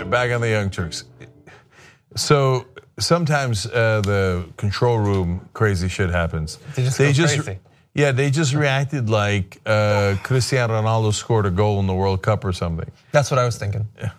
back on the Young Turks. So sometimes the control room crazy shit happens. They just go crazy. Yeah, they just reacted like Cristiano Ronaldo scored a goal in the World Cup or something. That's what I was thinking. Yeah.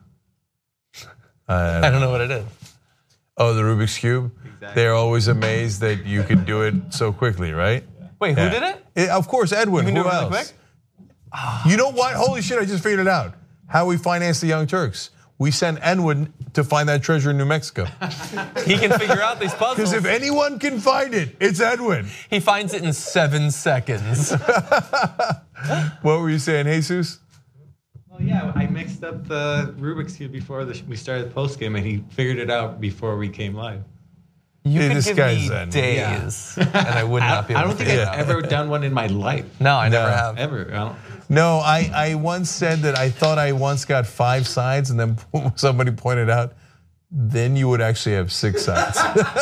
I don't know what it is. Oh, the Rubik's Cube? Exactly. They're always amazed that you could do it so quickly, right? Wait, who did it? Of course, Edwin. You can Who do it really else? quick? You know what? Holy shit, I just figured it out. How we finance the Young Turks. We sent Edwin to find that treasure in New Mexico. He can figure out these puzzles. Because if anyone can find it, it's Edwin. He finds it in 7 seconds. What were you saying, Jesus? Well, yeah, I mixed up the Rubik's Cube before we started the post game, and he figured it out before we came live. You Yeah, could this give guy's me Zen. days, and I would not be able I don't to think figure I've it out. ever done one in my life. No, I never have. Ever. I don't. No, I once said that I thought I once got 5 sides, and then somebody pointed out, then you would actually have 6 sides.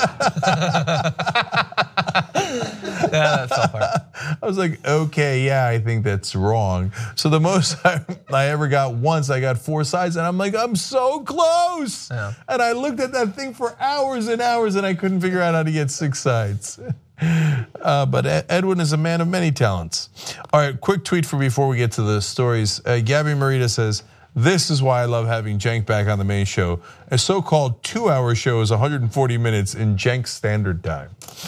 Yeah, that's so far. I was like, okay, yeah, I think that's wrong. So the most I ever got once, I got 4 sides, and I'm like, I'm so close. Yeah. And I looked at that thing for hours and hours, and I couldn't figure out how to get 6 sides. But Edwin is a man of many talents. All right, quick tweet for before we get to the stories. Gabby Marita says, this is why I love having Cenk back on the main show. A so-called 2-hour show is 140 minutes in Cenk standard time.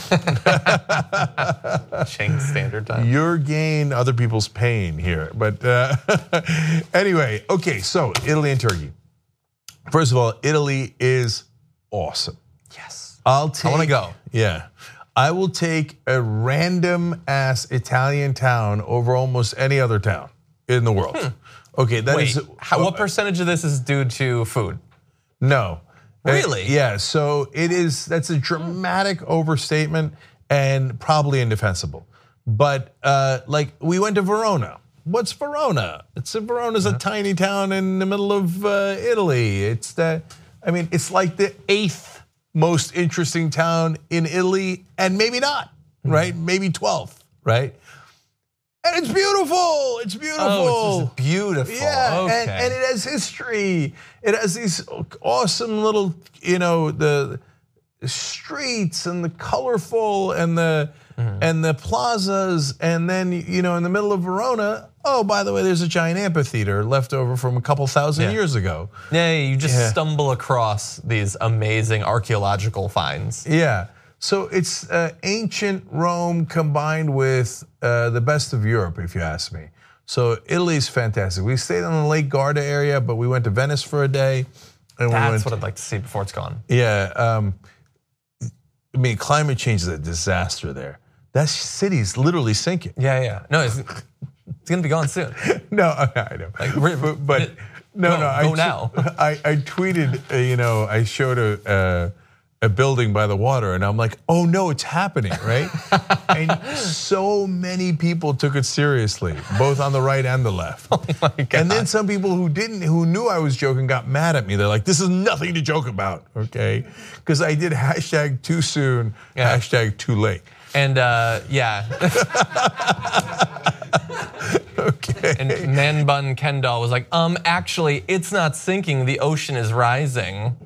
Cenk standard time. Your gain, other people's pain here. But anyway, okay, so Italy and Turkey. First of all, Italy is awesome. Yes. I want to go. Yeah. I will take a random ass Italian town over almost any other town in the world. Okay, that is. Wait, what percentage of this is due to food? No. Really? Yeah, so that's a dramatic overstatement and probably indefensible. But like we went to Verona. What's Verona? Verona's a tiny town in the middle of Italy. It's like the 8th most interesting town in Italy, and maybe not, right? Maybe 12th, right? And it's beautiful. It's beautiful. Oh, it's just beautiful. Yeah, okay. and it has history. It has these awesome little, the streets and the colorful and the plazas, and then in the middle of Verona. Oh, by the way, there's a giant amphitheater left over from a couple thousand years ago. Yeah, you just stumble across these amazing archaeological finds. Yeah. So it's ancient Rome combined with the best of Europe, if you ask me. So Italy's fantastic. We stayed on the Lake Garda area, but we went to Venice for a day. And That's what I'd like to see before it's gone. Yeah. Climate change is a disaster there. That city's literally sinking. Yeah. No, it's gonna be gone soon. No, I know. But go now. I tweeted, I showed a building by the water, and I'm like, oh no, it's happening, right? And so many people took it seriously, both on the right and the left. Oh my God. And then some people who knew I was joking got mad at me. They're like, this is nothing to joke about, okay? Because I did hashtag too soon, hashtag too late. And yeah. Okay. And Man Bun Kendall was like, actually, it's not sinking, the ocean is rising.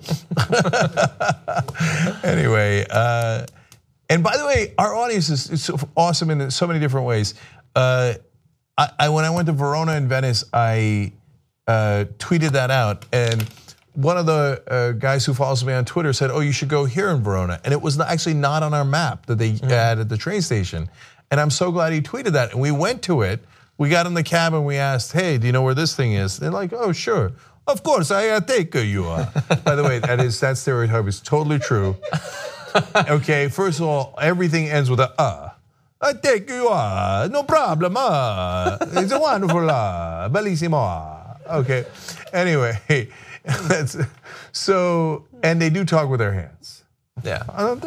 Anyway, and by the way, our audience is so awesome in so many different ways. When I went to Verona and Venice, I tweeted that out, and one of the guys who follows me on Twitter said, oh, you should go here in Verona. And it was actually not on our map that they had at the train station. And I'm so glad he tweeted that. And we went to it. We got in the cab and we asked, hey, do you know where this thing is? They're like, oh, sure. Of course, I take you. By the way, that stereotype is totally true. Okay, first of all, everything ends with a I take you, no problem. It's a wonderful, bellissimo. Okay, anyway, so, and they do talk with their hands. Yeah.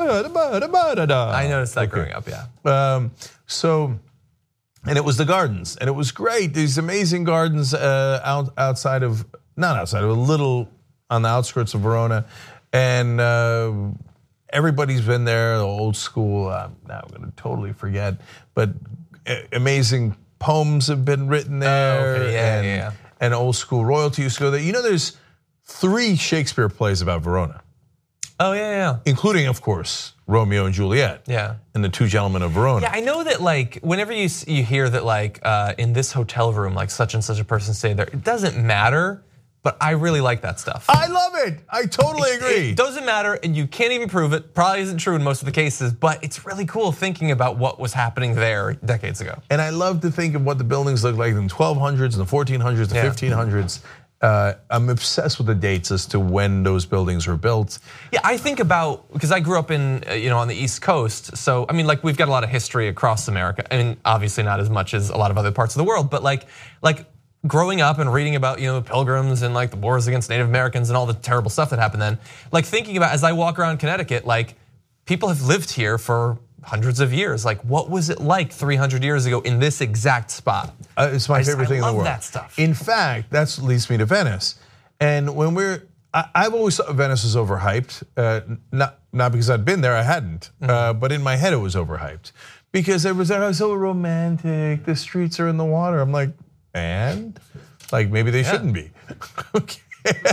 I noticed that growing up, yeah. And it was the gardens, and it was great. These amazing gardens outside of, not outside of, a little on the outskirts of Verona. And everybody's been there, the old school, now I'm gonna totally forget, but amazing poems have been written there. Okay. Yeah. And old school royalty used to go there. There's 3 Shakespeare plays about Verona, Oh yeah. including, of course, Romeo and Juliet. Yeah. And the 2 Gentlemen of Verona. Yeah, I know that like whenever you hear that like in this hotel room like such and such a person stayed there, it doesn't matter. But I really like that stuff. I love it. I totally agree. It doesn't matter, and you can't even prove it. Probably isn't true in most of the cases, but it's really cool thinking about what was happening there decades ago. And I love to think of what the buildings looked like in the 1200s, the 1400s, the 1500s. I'm obsessed with the dates as to when those buildings were built. Yeah, I think about, because I grew up in, on the East Coast, so I mean, like we've got a lot of history across America. I mean, obviously not as much as a lot of other parts of the world, but like growing up and reading about the Pilgrims and like the wars against Native Americans and all the terrible stuff that happened then, like thinking about as I walk around Connecticut, like people have lived here for hundreds of years. Like what was it like 300 years ago in this exact spot? It's my favorite thing in the world. I love that stuff. In fact, that leads me to Venice. And when I've always thought Venice was overhyped. Not because I'd been there, I hadn't. But in my head, it was overhyped because it was so romantic. The streets are in the water. I'm like, and like maybe they shouldn't be. Okay.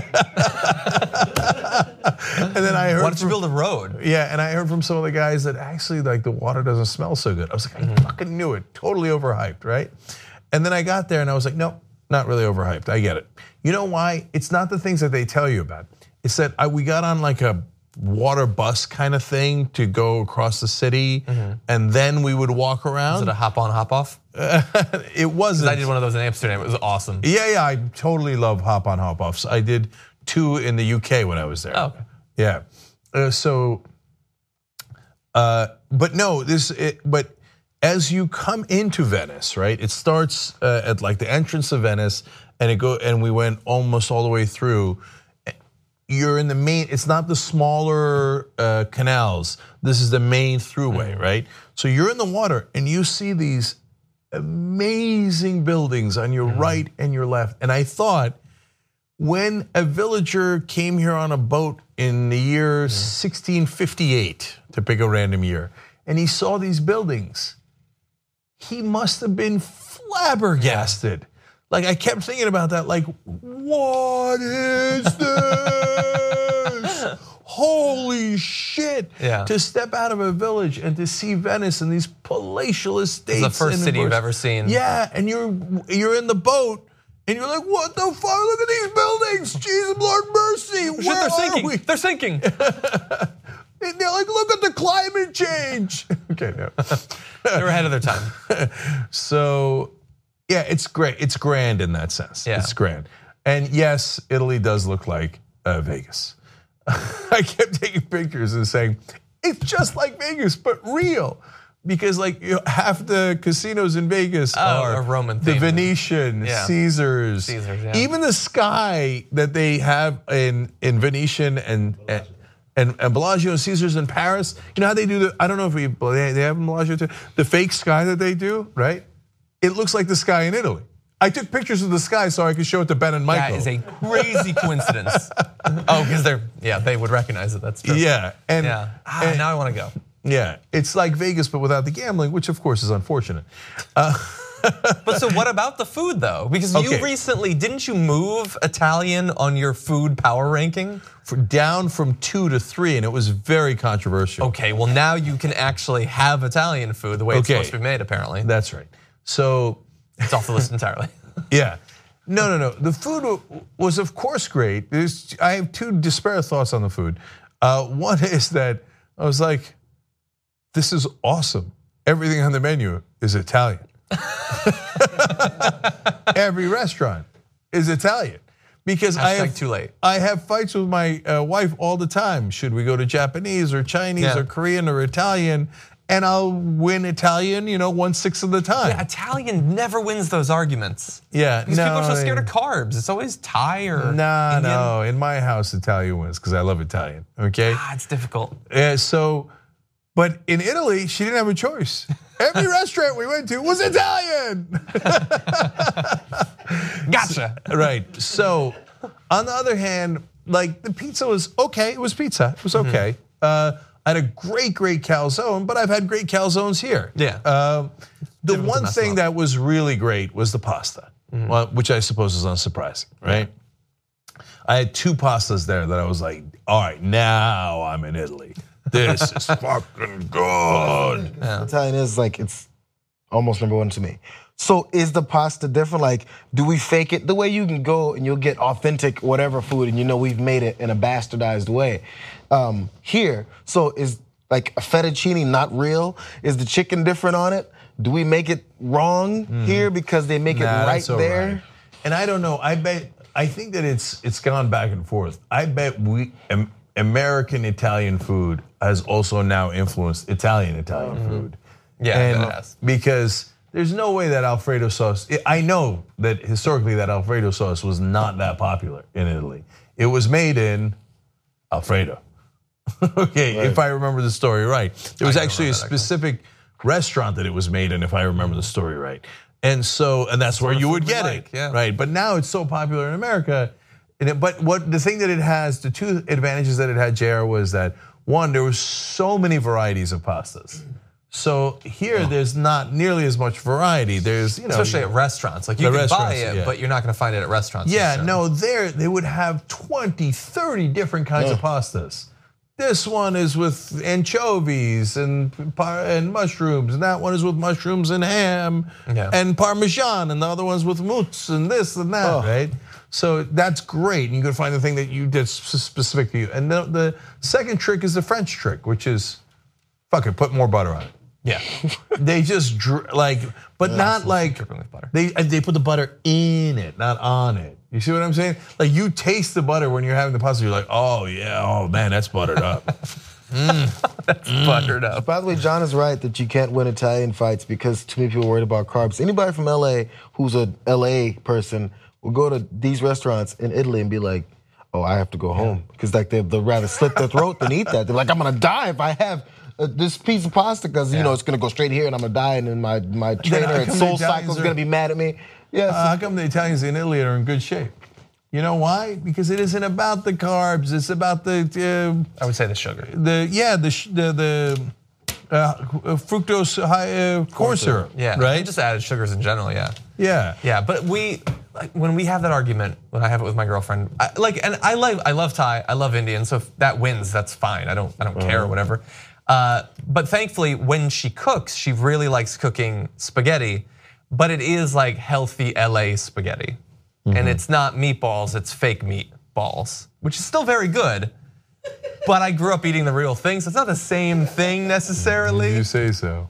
And then I heard, why don't you build a road? Yeah, and I heard from some of the guys that actually like the water doesn't smell so good. I was like, I fucking knew it. Totally overhyped, right? And then I got there and I was like, no, not really overhyped. I get it. You know why? It's not the things that they tell you about. It's that we got on like a water bus kind of thing to go across the city, and then we would walk around. Is it a hop on, hop off? It wasn't. I did one of those in Amsterdam. It was awesome. Yeah, I totally love hop on, hop offs. I did 2 in the UK when I was there. Oh, okay. Yeah. But no, but as you come into Venice, right? It starts at like the entrance of Venice, and we went almost all the way through. You're in the main, it's not the smaller canals. This is the main throughway, right? So you're in the water and you see these amazing buildings on your right and your left. And I thought when a villager came here on a boat in the year 1658, to pick a random year, and he saw these buildings, he must have been flabbergasted. Like I kept thinking about that, like, what is this? Holy shit. Yeah. To step out of a village and to see Venice and these palatial estates. It's the first city you've ever seen. Yeah, and you're in the boat and you're like, what the fuck? Look at these buildings. Jesus, Lord mercy. Where are we? They're sinking. And they're like, look at the climate change. Okay, no. They were ahead of their time. So, yeah, it's great. It's grand in that sense. Yeah. It's grand. And yes, Italy does look like Vegas. I kept taking pictures and saying, it's just like Vegas, but real. Because like half the casinos in Vegas are Roman the themed. Venetian, Caesars. Yeah. Even the sky that they have in Venetian and Bellagio and Caesars in Paris. You know how they do I don't know if they have in Bellagio too. The fake sky that they do, right? It looks like the sky in Italy. I took pictures of the sky so I could show it to Ben and Michael. That is a crazy coincidence. Oh, because they would recognize it. That's true. Yeah, and now I want to go. Yeah, it's like Vegas but without the gambling, which of course is unfortunate. But so what about the food though? Because you recently, didn't you move Italian on your food power ranking? Down from 2 to 3, and it was very controversial. Okay, well now you can actually have Italian food the way it's supposed to be made apparently. That's right. So it's off the list entirely. Yeah. No. The food was of course great. I have 2 disparate thoughts on the food. One is that I was like, this is awesome. Everything on the menu is Italian. Every restaurant is Italian. Because too late. I have fights with my wife all the time. Should we go to Japanese or Chinese or Korean or Italian? And I'll win Italian, 1/6 of the time. Yeah, Italian never wins those arguments. Yeah, because people are so scared of carbs. It's always Thai or Indian. No. In my house, Italian wins because I love Italian. Okay, it's difficult. Yeah, but in Italy, she didn't have a choice. Every restaurant we went to was Italian. Gotcha. Right. So, on the other hand, like the pizza was okay. It was pizza. It was okay. I had a great calzone, but I've had great calzones here. Yeah. The one thing that was really great was the pasta, which I suppose is unsurprising, right? I had 2 pastas there that I was like, all right, now I'm in Italy. This is fucking good. Italian is like, it's almost number 1 to me. So is the pasta different? Like, do we fake it? The way you can go and you'll get authentic whatever food and you know we've made it in a bastardized way. Here, so is like a fettuccine not real? Is the chicken different on it? Do we make it wrong here because they make it right there? Right. And I don't know, I think that it's gone back and forth. I bet American Italian food has also now influenced Italian food. Yeah, and it has. Because there's no way that Alfredo sauce, I know that historically that Alfredo sauce was not that popular in Italy. It was made in Alfredo. Okay, if I remember the story right. There was actually a specific restaurant that it was made in, if I remember the story right. And that's where you would get it, right? But now it's so popular in America. But the thing that it has, the 2 advantages that it had, JR, was that 1, there was so many varieties of pastas. So here, there's not nearly as much variety. There's, especially at restaurants. Like you can buy it, but you're not going to find it at restaurants. Yeah, no, they would have 20, 30 different kinds of pastas. This one is with anchovies and mushrooms, and that one is with mushrooms and ham and Parmesan, and the other one's with mousse and this and that, right? So that's great. You can find the thing that you did specific to you. And the second trick is the French trick, which is, fuck it, put more butter on it. Yeah, they just but not like they put the butter in it, not on it. You see what I'm saying? Like you taste the butter when you're having the pasta. You're like, oh yeah, oh man, that's buttered up. That's buttered up. By the way, John is right that you can't win Italian fights because too many people are worried about carbs. Anybody from LA who's a LA person will go to these restaurants in Italy and be like, oh, I have to go home because like they'd rather slit their throat than eat that. They're like, I'm gonna die if I have this piece of pasta because it's gonna go straight here and I'm gonna die, and then my trainer at Soul Cycle is gonna be mad at me. Yes. How come the Italians in Italy are in good shape? You know why? Because it isn't about the carbs. It's about the. I would say the sugar. The fructose high corn syrup. Yeah. Right. Just added sugars in general. Yeah. Yeah. Yeah. But when we have that argument, when I have it with my girlfriend, I love Thai, I love Indian. So if that wins, that's fine. I don't care or whatever. But thankfully, when she cooks, she really likes cooking spaghetti. But it is like healthy LA spaghetti. And it's not meatballs, it's fake meatballs, which is still very good. But I grew up eating the real thing, so it's not the same thing necessarily. You say so.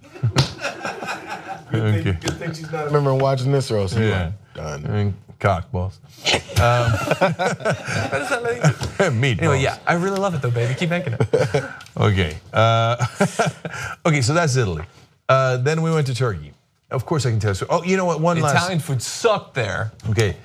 Good thing she's not remembering watching this, or else done. Cock balls. What does that mean? Meatballs. Anyway, yeah, I really love it though, baby. Keep making it. Okay. Okay, so that's Italy. Then we went to Turkey. Of course I can tell you. Oh, you know what? Italian food sucked there. Okay,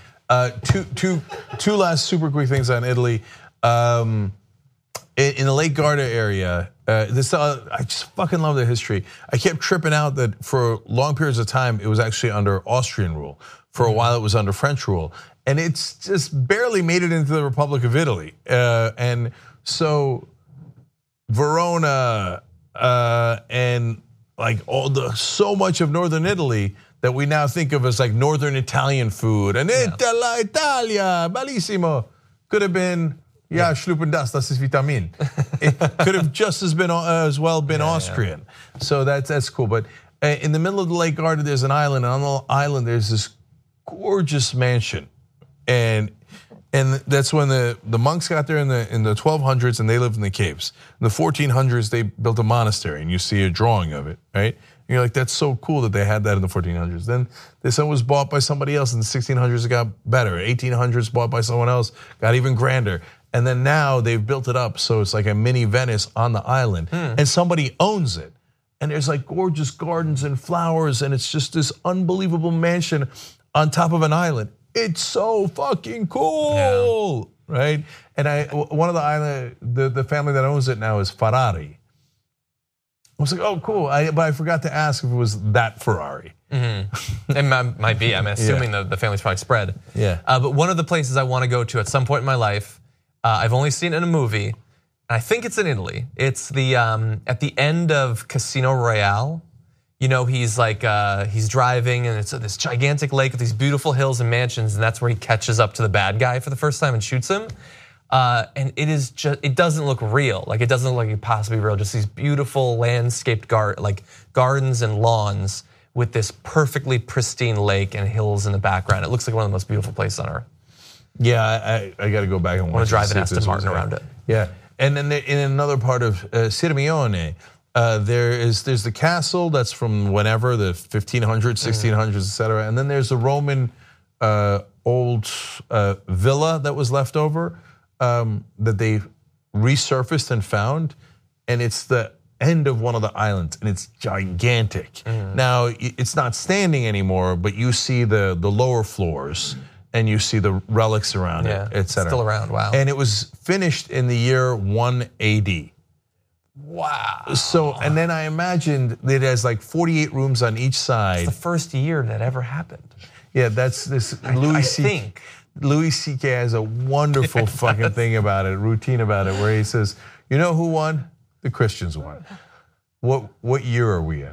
two last super quick things on Italy. In the Lake Garda area, I just fucking love the history. I kept tripping out that for long periods of time it was actually under Austrian rule. For a while it was under French rule, and it's just barely made it into the Republic of Italy. And so Verona and like so much of northern Italy that we now think of as like northern Italian food. And Italia, bellissimo. Could have been, schlupen das ist Vitamin. It could have just as well been Austrian. Yeah. So that's cool. But in the middle of the Lake Garda, there's an island, and on the island there's this gorgeous mansion. And that's when the monks got there in the 1200s, and they lived in the caves. In the 1400s, they built a monastery, and you see a drawing of it, right? And you're like, that's so cool that they had that in the 1400s. Then this one was bought by somebody else in the 1600s. It got better. 1800s bought by someone else, got even grander. And then now they've built it up so it's like a mini Venice on the island, and somebody owns it. And there's like gorgeous gardens and flowers, and it's just this unbelievable mansion on top of an island. It's so fucking cool, right? And one of the island, the family that owns it now is Ferrari. I was like, oh, cool. But I forgot to ask if it was that Ferrari. It might be. I'm assuming the family's probably spread. Yeah. But one of the places I want to go to at some point in my life, I've only seen it in a movie, and I think it's in Italy. It's the at the end of Casino Royale. he's like he's driving and it's this gigantic lake with these beautiful hills and mansions, and that's where he catches up to the bad guy for the first time and shoots him. And it doesn't look real. Like, it doesn't look like it could possibly be real. Just these beautiful landscaped gardens and lawns with this perfectly pristine lake and hills in the background. It looks like one of the most beautiful places on earth. Yeah, I got to go back and watch. I want to drive an an Aston Martin around it. Yeah, and then in another part of Sirmione, there's the castle that's from whenever, the 1500s, 1600s, etc. And then there's a Roman old villa that was left over that they resurfaced and found, and it's the end of one of the islands, and it's gigantic. Now, it's not standing anymore, but you see the lower floors, and you see the relics around it, etc. Still around, wow. And it was finished in the year 1 AD. Wow. So, and then I imagined that it has like 48 rooms on each side. It's the first year that ever happened. Yeah, that's this I think. Louis C.K. has a wonderful fucking thing about it, routine about it, where he says, "You know who won? The Christians won. What year are we in?"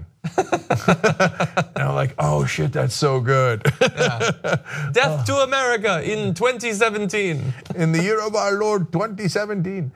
And I'm like, "Oh shit, that's so good." Death to America in 2017. In the year of our Lord 2017.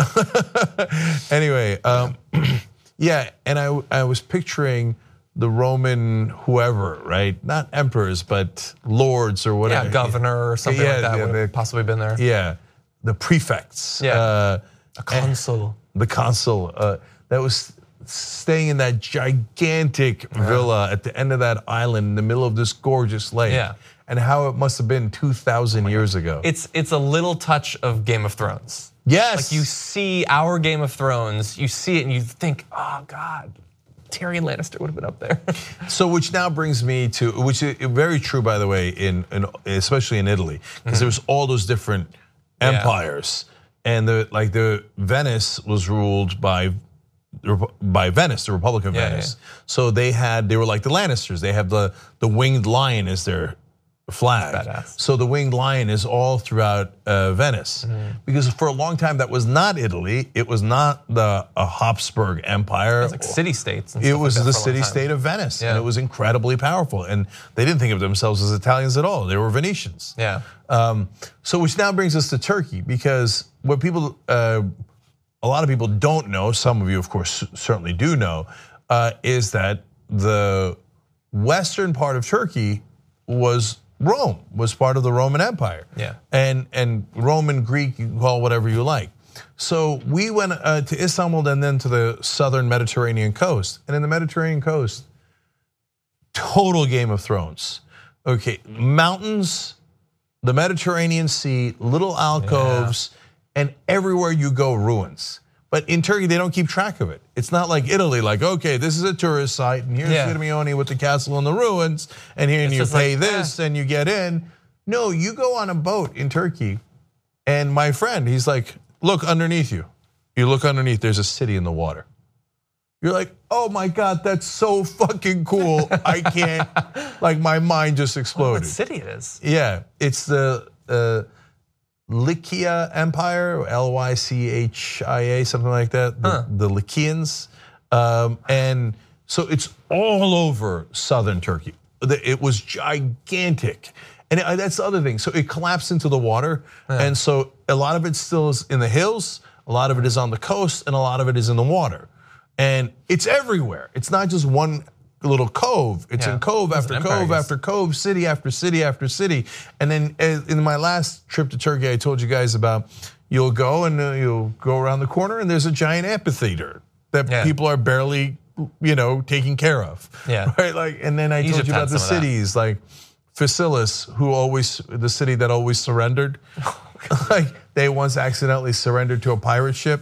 Anyway, yeah, and I was picturing the Roman whoever, right? Not emperors, but lords or whatever. Yeah, governor or something like that would have possibly been there. Yeah, the prefects. Yeah, a consul. The consul that was staying in that gigantic villa at the end of that island in the middle of this gorgeous lake. Yeah. And how it must have been 2,000 years ago. It's a little touch of Game of Thrones. Yes. Like, you see our Game of Thrones, you see it and you think, oh God, Tyrion Lannister would have been up there. So, which now brings me to, which is very true, by the way, in especially in Italy, because there's all those different empires, and the Venice was ruled by Venice, the Republic of Venice. Yeah. So they were like the Lannisters. They have the winged lion as their flag. Badass. So the winged lion is all throughout Venice, because for a long time that was not Italy. It was not the Habsburg Empire. It's like city states. It was the city-state of Venice, and it was incredibly powerful. And they didn't think of themselves as Italians at all. They were Venetians. Yeah. So which now brings us to Turkey, because what people, a lot of people don't know, some of you of course certainly do know, is that the western part of Turkey was Rome, was part of the Roman Empire. Yeah. And Roman, Greek, you can call whatever you like. So we went to Istanbul and then to the southern Mediterranean coast. And in the Mediterranean coast, total Game of Thrones. Okay, mountains, the Mediterranean Sea, little alcoves, and everywhere you go, ruins. But in Turkey, they don't keep track of it. It's not like Italy, like, okay, this is a tourist site, and here's Sirmione with the castle and the ruins, and here you pay this and you get in. No, you go on a boat in Turkey, and my friend, he's like, look underneath you. You look underneath, there's a city in the water. You're like, oh my God, that's so fucking cool. I can't, like my mind just exploded. What city it is? Yeah, it's the Lycia Empire, Lychia, something like that, the Lycians. And so it's all over southern Turkey. It was gigantic. And that's the other thing. So it collapsed into the water. And so a lot of it still is in the hills, a lot of it is on the coast, and a lot of it is in the water. And it's everywhere. It's not just one little cove. It's in cove after cove after cove, city after city after city. And then in my last trip to Turkey, I told you guys about, you'll go and you'll go around the corner and there's a giant amphitheater that people are barely, taking care of. Yeah. Right? Like, and then I told you about the cities like Phaselis, the city that always surrendered. Like they once accidentally surrendered to a pirate ship.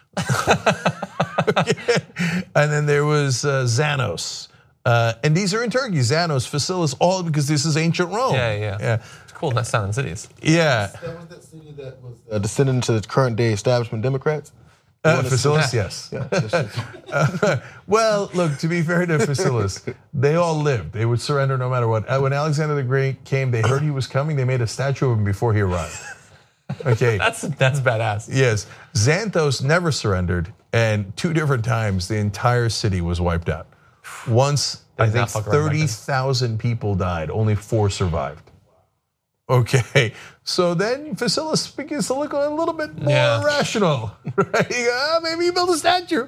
And then there was Xanos. And these are in Turkey, Xanos, Phaselis, all because this is ancient Rome. Yeah. It's cool, nice sounding cities. Yeah. That was that city that was descendant to the current day establishment Democrats? Phaselis, yes. Well, look, to be fair to Phaselis, they all lived. They would surrender no matter what. When Alexander the Great came, they heard he was coming, they made a statue of him before he arrived. Okay. That's badass. Yes. Xanthos never surrendered, and 2 different times the entire city was wiped out. Once, I Did think not fuck around back then. 30,000 people died, only 4 survived. Okay, so then Facilis begins to look a little bit more rational, right? You go, maybe you build a statue.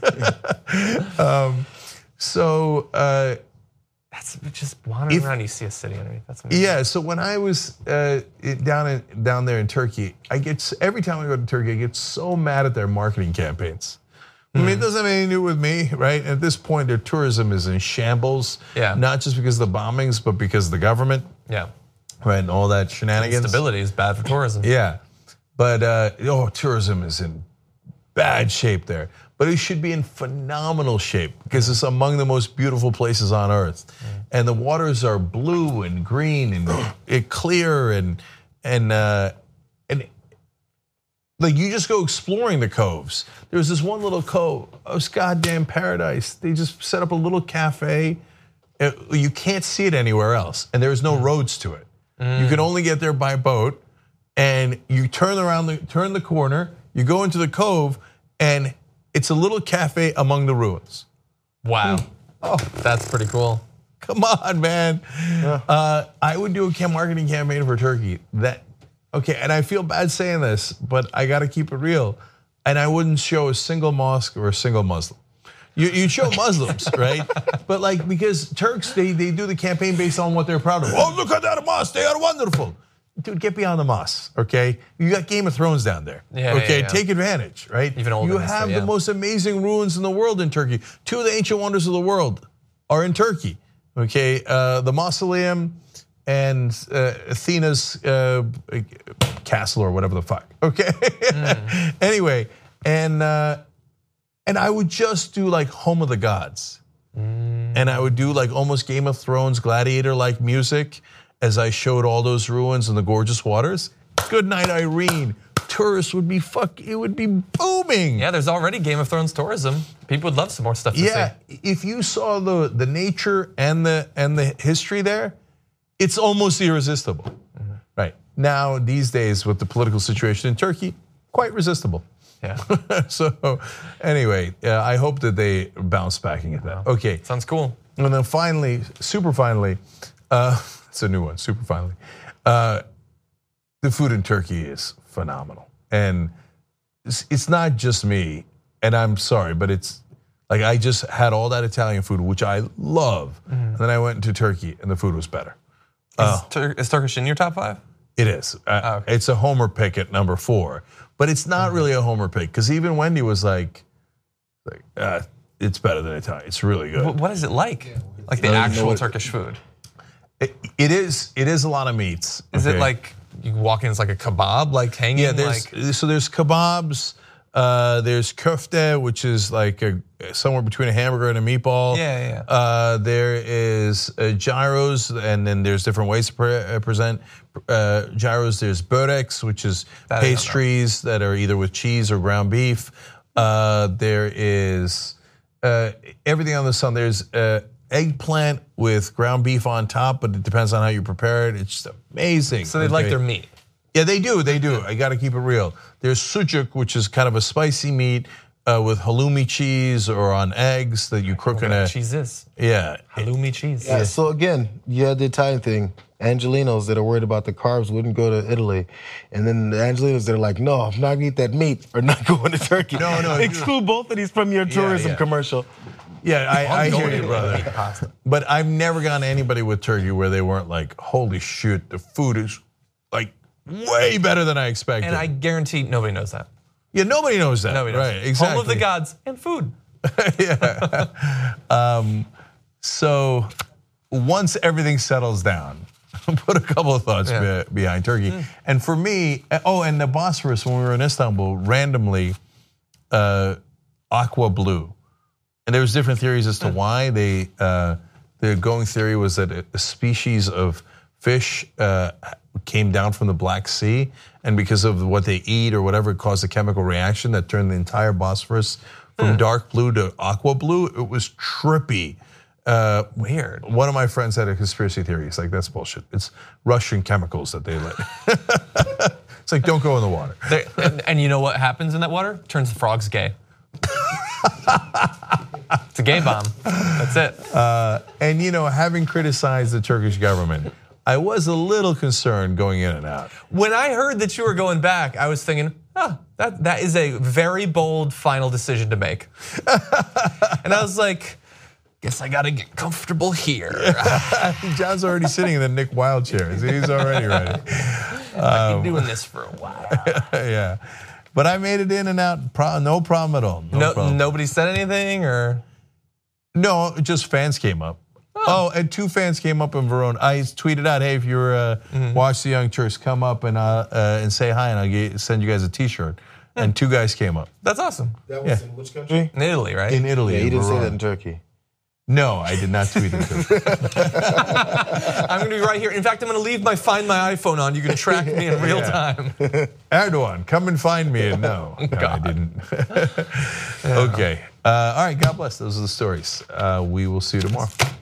That's just wandering around. You see a city underneath. That's amazing. Yeah. So when I was down there in Turkey, every time I go to Turkey, I get so mad at their marketing campaigns. I mean, it doesn't have anything to do with me, right? At this point, their tourism is in shambles. Yeah. Not just because of the bombings, but because of the government. Yeah. Right, and all that shenanigans. Instability is bad for tourism. Yeah, but tourism is in bad shape there. But it should be in phenomenal shape because it's among the most beautiful places on earth, and the waters are blue and green and clear and like you just go exploring the coves. There's this one little cove, it's goddamn paradise. They just set up a little cafe. You can't see it anywhere else, and there's no roads to it. You can only get there by boat, and you turn the corner, you go into the cove, and it's a little cafe among the ruins. Wow. Oh, that's pretty cool. Come on, man. I would do a marketing campaign for Turkey. And I feel bad saying this, but I got to keep it real. And I wouldn't show a single mosque or a single Muslim. You show Muslims, right? But like, because Turks, they do the campaign based on what they're proud of. Oh, look at that mosque, they are wonderful. Dude, get beyond the mosque, okay? You got Game of Thrones down there, okay? Yeah. Take advantage, right? Even older you history, have the most amazing ruins in the world in Turkey. 2 of the ancient wonders of the world are in Turkey, okay? The mausoleum and Athena's castle or whatever the fuck, okay? Anyway, and I would just do like Home of the Gods. And I would do like almost Game of Thrones gladiator-like music as I showed all those ruins and the gorgeous waters. Good night, Irene. Tourists would be it would be booming. Yeah, there's already Game of Thrones tourism. People would love some more stuff to see. If you saw the nature and the history there, it's almost irresistible. Right. Now, these days with the political situation in Turkey, quite resistible. Yeah. So anyway, I hope that they bounce back and get that. Okay. Sounds cool. And then finally, super finally, it's a new one, super finally. The food in Turkey is phenomenal. And it's not just me, and I'm sorry, but it's like I just had all that Italian food, which I love. And then I went to Turkey and the food was better. Is Turkish in your top 5? It is. Okay. It's a homer pick at number 4. But it's not really a homer pick because even Wendy was like, it's better than Italian. It's really good. What is it like? Like the actual Turkish food? It is a lot of meats. Is it like you walk in, it's like a kebab, like hanging? Yeah, so there's kebabs. There's köfte, which is like somewhere between a hamburger and a meatball. Yeah. There is gyros, and then there's different ways to present gyros. There's böreks, which is pastries that are either with cheese or ground beef. There is everything on the sun. There's eggplant with ground beef on top, but it depends on how you prepare it. It's just amazing. So they like their meat. Yeah, they do. I got to keep it real. There's sucuk, which is kind of a spicy meat with halloumi cheese or on eggs that you cook in a cheeses. Yeah, halloumi cheese. Yeah. So again, you had the Italian thing. Angelinos that are worried about the carbs wouldn't go to Italy, and then the Angelinos that are like, no, I'm not gonna eat that meat are not going to Turkey. No. Exclude both of these from your tourism commercial. Yeah, I hear you, brother. But I've never gone to anybody with Turkey where they weren't like, holy shit, the food is like way better than I expected. And I guarantee nobody knows that. Yeah, nobody knows that. Nobody knows. Right, exactly. Home of the gods and food. Yeah. So once everything settles down, put a couple of thoughts behind Turkey. And for me, and the Bosphorus when we were in Istanbul, randomly, aqua blue. And there was different theories as to why. The going theory was that a species of fish came down from the Black Sea, and because of what they eat or whatever, it caused a chemical reaction that turned the entire Bosphorus from dark blue to aqua blue. It was trippy. Weird. One of my friends had a conspiracy theory. He's like, that's bullshit. It's Russian chemicals that they let. It's like, don't go in the water. And you know what happens in that water? Turns the frogs gay. It's a gay bomb. That's it. And having criticized the Turkish government, I was a little concerned going in and out. When I heard that you were going back, I was thinking, that is a very bold final decision to make. And I was like, guess I gotta get comfortable here. John's already sitting in the Nick Wilde chair. He's already ready. I've been doing this for a while. Yeah. But I made it in and out, no problem at all. No problem. Nobody said anything, or? No, just fans came up. Oh, and 2 fans came up in Verona. I tweeted out, hey, if you're Watch the Young Turks, come up and say hi, and I'll send you guys a T-shirt. And 2 guys came up. That's awesome. That was in which country? In Italy, right? In Italy. Yeah, in you didn't say Verona. that in Turkey. No, I did not tweet it. I'm gonna be right here. In fact, I'm gonna leave my Find My iPhone on. You can track me in real time. Erdogan, come and find me. And no, I didn't. Okay. All right, God bless. Those are the stories. We will see you tomorrow.